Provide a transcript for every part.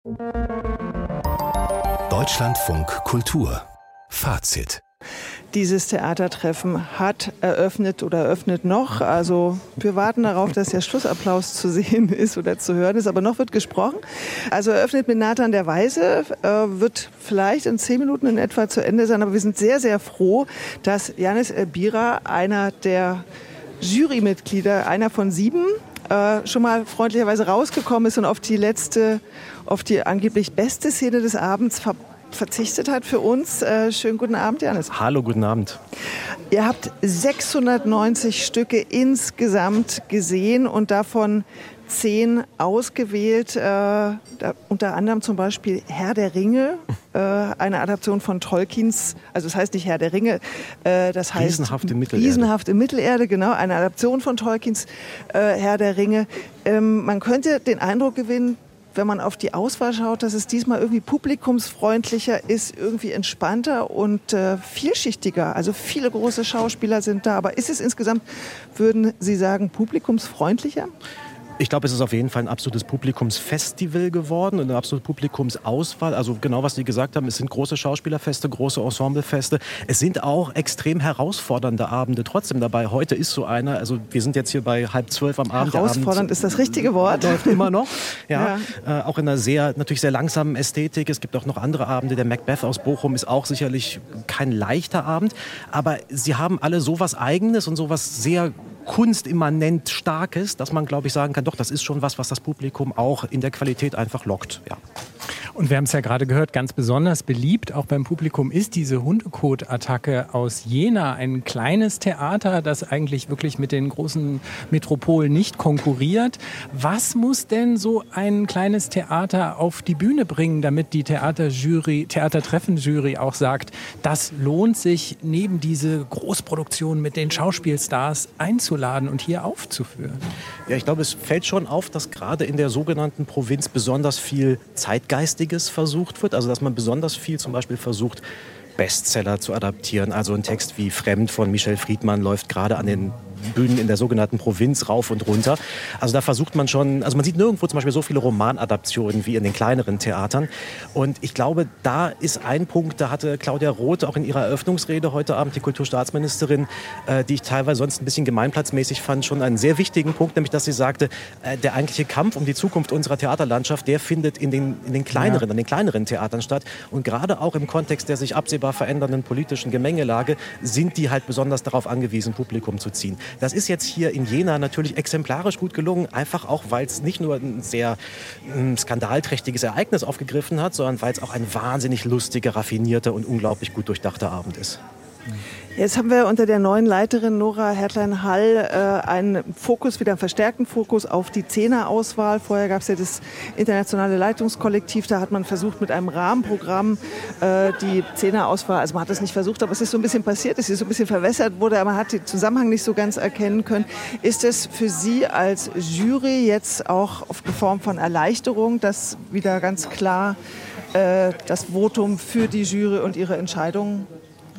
Deutschlandfunk Kultur. Fazit. Dieses Theatertreffen hat eröffnet oder eröffnet noch. Also wir warten darauf, dass der Schlussapplaus zu sehen ist oder zu hören ist. Aber noch wird gesprochen. Also eröffnet mit Nathan der Weise, wird vielleicht in 10 Minuten in etwa zu Ende sein. Aber wir sind sehr, sehr froh, dass Yannis Elbira, einer der Jurymitglieder, einer von 7, schon mal freundlicherweise rausgekommen ist und auf die angeblich beste Szene des Abends verzichtet hat für uns. Schönen guten Abend, Yannis. Hallo, guten Abend. Ihr habt 690 Stücke insgesamt gesehen und davon 10 ausgewählt, unter anderem zum Beispiel Herr der Ringe, eine Adaption von Tolkiens, also das heißt nicht Herr der Ringe, das heißt Riesenhaft im Mittelerde, genau, eine Adaption von Tolkiens Herr der Ringe. Man könnte den Eindruck gewinnen, wenn man auf die Auswahl schaut, dass es diesmal irgendwie publikumsfreundlicher ist, irgendwie entspannter und vielschichtiger. Also viele große Schauspieler sind da. Aber ist es insgesamt, würden Sie sagen, publikumsfreundlicher? Ich glaube, es ist auf jeden Fall ein absolutes Publikumsfestival geworden und eine absolute Publikumsauswahl. Also genau, was Sie gesagt haben, es sind große Schauspielerfeste, große Ensemblefeste. Es sind auch extrem herausfordernde Abende trotzdem dabei. Heute ist so einer, also wir sind jetzt hier bei 11:30 am Abend. Herausfordernd ist das richtige Wort. Läuft immer noch. Ja. Auch in einer natürlich sehr langsamen Ästhetik. Es gibt auch noch andere Abende. Der Macbeth aus Bochum ist auch sicherlich kein leichter Abend. Aber sie haben alle sowas Eigenes und sowas sehr kunstimmanent Starkes, dass man, glaube ich, sagen kann, doch, das ist schon was das Publikum auch in der Qualität einfach lockt. Ja. Und wir haben es ja gerade gehört, ganz besonders beliebt auch beim Publikum ist diese Hundekot-Attacke aus Jena. Ein kleines Theater, das eigentlich wirklich mit den großen Metropolen nicht konkurriert. Was muss denn so ein kleines Theater auf die Bühne bringen, damit die Theatertreffen-Jury auch sagt, das lohnt sich, neben diese Großproduktion mit den Schauspielstars einzuladen und hier aufzuführen? Ja, ich glaube, es fällt schon auf, dass gerade in der sogenannten Provinz besonders viel Zeitgeistiges versucht wird. Also dass man besonders viel zum Beispiel versucht, Bestseller zu adaptieren. Also ein Text wie Fremd von Michel Friedmann läuft gerade an den Bühnen in der sogenannten Provinz rauf und runter. Also da versucht man schon, also man sieht nirgendwo zum Beispiel so viele Romanadaptionen wie in den kleineren Theatern. Und ich glaube, da ist ein Punkt, da hatte Claudia Roth auch in ihrer Eröffnungsrede heute Abend, die Kulturstaatsministerin, die ich teilweise sonst ein bisschen gemeinplatzmäßig fand, schon einen sehr wichtigen Punkt, nämlich dass sie sagte, der eigentliche Kampf um die Zukunft unserer Theaterlandschaft, der findet an den kleineren Theatern statt. Und gerade auch im Kontext der sich absehbar verändernden politischen Gemengelage sind die halt besonders darauf angewiesen, Publikum zu ziehen. Das ist jetzt hier in Jena natürlich exemplarisch gut gelungen, einfach auch, weil es nicht nur ein sehr skandalträchtiges Ereignis aufgegriffen hat, sondern weil es auch ein wahnsinnig lustiger, raffinierter und unglaublich gut durchdachter Abend ist. Jetzt haben wir unter der neuen Leiterin Nora Hertlein-Hall einen verstärkten Fokus auf die Zehnerauswahl. Vorher gab es ja das internationale Leitungskollektiv, da hat man versucht mit einem Rahmenprogramm die Zehnerauswahl, also man hat das nicht versucht, aber es ist so ein bisschen passiert, es ist so ein bisschen verwässert wurde, aber man hat den Zusammenhang nicht so ganz erkennen können. Ist es für Sie als Jury jetzt auch auf eine Form von Erleichterung, dass wieder ganz klar das Votum für die Jury und ihre Entscheidung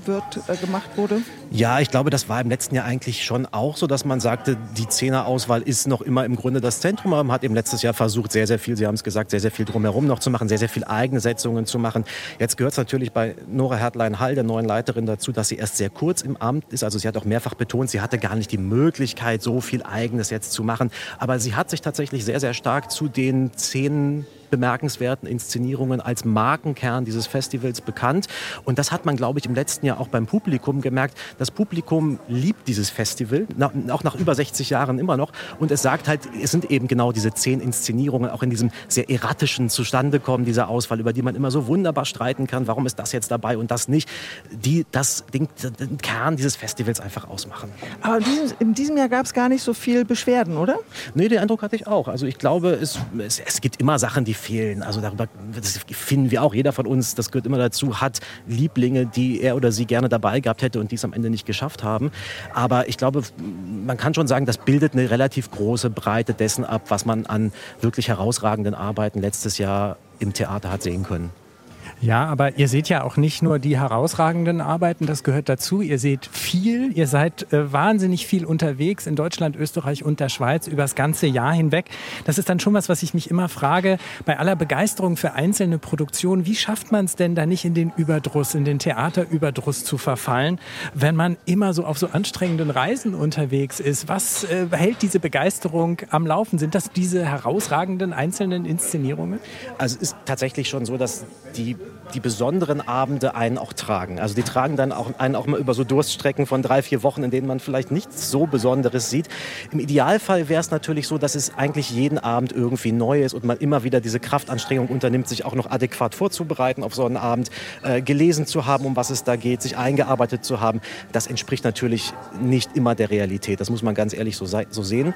gemacht wurde? Ja, ich glaube, das war im letzten Jahr eigentlich schon auch so, dass man sagte, die Zehnerauswahl ist noch immer im Grunde das Zentrum. Aber man hat im letztes Jahr versucht, sehr, sehr viel, Sie haben es gesagt, sehr, sehr viel drumherum noch zu machen, sehr, sehr viel eigene Setzungen zu machen. Jetzt gehört es natürlich bei Nora Hertlein-Hall, der neuen Leiterin, dazu, dass sie erst sehr kurz im Amt ist. Also sie hat auch mehrfach betont, sie hatte gar nicht die Möglichkeit, so viel Eigenes jetzt zu machen. Aber sie hat sich tatsächlich sehr, sehr stark zu den 10 bemerkenswerten Inszenierungen als Markenkern dieses Festivals bekannt. Und das hat man, glaube ich, im letzten Jahr auch beim Publikum gemerkt. Das Publikum liebt dieses Festival, auch nach über 60 Jahren immer noch. Und es sagt halt, es sind eben genau diese 10 Inszenierungen, auch in diesem sehr erratischen Zustandekommen dieser Auswahl, über die man immer so wunderbar streiten kann. Warum ist das jetzt dabei und das nicht? Die den Kern dieses Festivals einfach ausmachen. Aber in diesem Jahr gab es gar nicht so viel Beschwerden, oder? Nee, den Eindruck hatte ich auch. Also ich glaube, es gibt immer Sachen, die fehlen. Also das finden wir auch. Jeder von uns, das gehört immer dazu, hat Lieblinge, die er oder sie gerne dabei gehabt hätte und die es am Ende nicht geschafft haben. Aber ich glaube, man kann schon sagen, das bildet eine relativ große Breite dessen ab, was man an wirklich herausragenden Arbeiten letztes Jahr im Theater hat sehen können. Ja, aber ihr seht ja auch nicht nur die herausragenden Arbeiten, das gehört dazu. Ihr seht viel, ihr seid wahnsinnig viel unterwegs in Deutschland, Österreich und der Schweiz über das ganze Jahr hinweg. Das ist dann schon was ich mich immer frage, bei aller Begeisterung für einzelne Produktionen, wie schafft man es denn da nicht in den Überdruss, in den Theaterüberdruss zu verfallen, wenn man immer so auf so anstrengenden Reisen unterwegs ist? Was hält diese Begeisterung am Laufen? Sind das diese herausragenden einzelnen Inszenierungen? Also es ist tatsächlich schon so, dass die besonderen Abende einen auch tragen. Also die tragen dann einen auch mal über so Durststrecken von 3-4 Wochen, in denen man vielleicht nichts so Besonderes sieht. Im Idealfall wäre es natürlich so, dass es eigentlich jeden Abend irgendwie neu ist und man immer wieder diese Kraftanstrengung unternimmt, sich auch noch adäquat vorzubereiten auf so einen Abend, gelesen zu haben, um was es da geht, sich eingearbeitet zu haben. Das entspricht natürlich nicht immer der Realität. Das muss man ganz ehrlich so sehen.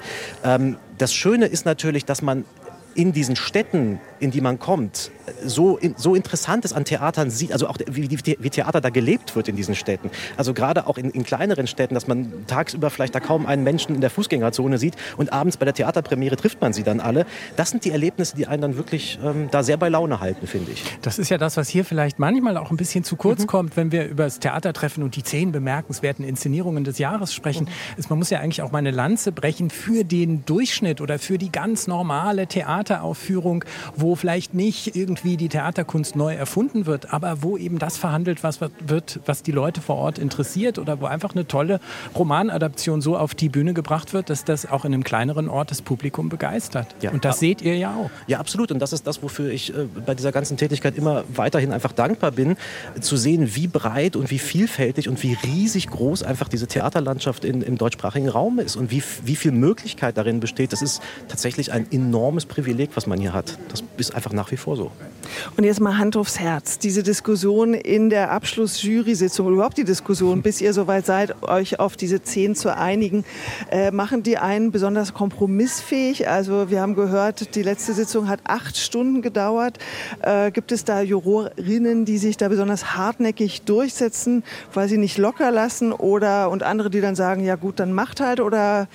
Das Schöne ist natürlich, dass man in diesen Städten, in die man kommt, so Interessantes an Theatern sieht, also auch wie Theater da gelebt wird in diesen Städten. Also gerade auch in kleineren Städten, dass man tagsüber vielleicht da kaum einen Menschen in der Fußgängerzone sieht und abends bei der Theaterpremiere trifft man sie dann alle. Das sind die Erlebnisse, die einen dann wirklich da sehr bei Laune halten, finde ich. Das ist ja das, was hier vielleicht manchmal auch ein bisschen zu kurz kommt, wenn wir über das Theatertreffen und die 10 bemerkenswerten Inszenierungen des Jahres sprechen. Man muss ja eigentlich auch mal eine Lanze brechen für den Durchschnitt oder für die ganz normale Theateraufführung, wo vielleicht nicht irgendwie die Theaterkunst neu erfunden wird, aber wo eben das verhandelt wird, was die Leute vor Ort interessiert oder wo einfach eine tolle Romanadaption so auf die Bühne gebracht wird, dass das auch in einem kleineren Ort das Publikum begeistert. Ja. Und das seht ihr ja auch. Ja, absolut. Und das ist das, wofür ich bei dieser ganzen Tätigkeit immer weiterhin einfach dankbar bin, zu sehen, wie breit und wie vielfältig und wie riesig groß einfach diese Theaterlandschaft im deutschsprachigen Raum ist und wie viel Möglichkeit darin besteht. Das ist tatsächlich ein enormes Privileg, was man hier hat. Das ist einfach nach wie vor so. Und jetzt mal Hand aufs Herz. Diese Diskussion in der Abschlussjury-Sitzung, überhaupt die Diskussion, bis ihr soweit seid, euch auf diese 10 zu einigen, machen die einen besonders kompromissfähig? Also wir haben gehört, die letzte Sitzung hat 8 Stunden gedauert. Gibt es da Jurorinnen, die sich da besonders hartnäckig durchsetzen, weil sie nicht locker lassen und andere, die dann sagen, ja gut, dann macht halt, oder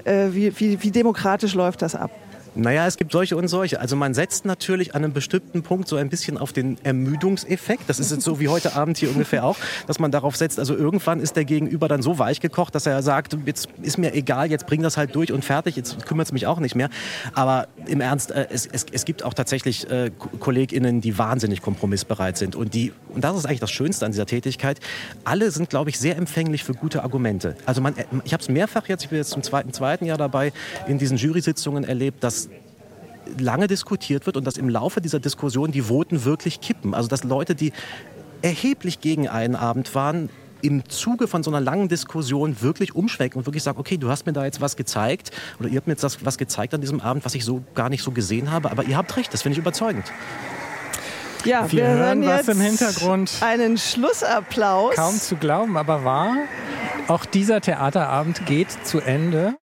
wie demokratisch läuft das ab? Naja, es gibt solche und solche. Also man setzt natürlich an einem bestimmten Punkt so ein bisschen auf den Ermüdungseffekt. Das ist jetzt so wie heute Abend hier ungefähr auch, dass man darauf setzt, also irgendwann ist der Gegenüber dann so weich gekocht, dass er sagt, jetzt ist mir egal, jetzt bring das halt durch und fertig, jetzt kümmert es mich auch nicht mehr. Aber im Ernst, es gibt auch tatsächlich KollegInnen, die wahnsinnig kompromissbereit sind. Und das ist eigentlich das Schönste an dieser Tätigkeit. Alle sind, glaube ich, sehr empfänglich für gute Argumente. Also ich habe es mehrfach ich bin jetzt zum zweiten Jahr dabei, in diesen Jury-Sitzungen erlebt, dass lange diskutiert wird und dass im Laufe dieser Diskussion die Voten wirklich kippen. Also dass Leute, die erheblich gegen einen Abend waren, im Zuge von so einer langen Diskussion wirklich umschwenken und wirklich sagen, okay, du hast mir da jetzt was gezeigt oder ihr habt mir jetzt was gezeigt an diesem Abend, was ich so gar nicht so gesehen habe, aber ihr habt recht, das finde ich überzeugend. Ja, wir hören was jetzt im Hintergrund. Einen Schlussapplaus. Kaum zu glauben, aber wahr. Auch dieser Theaterabend geht zu Ende.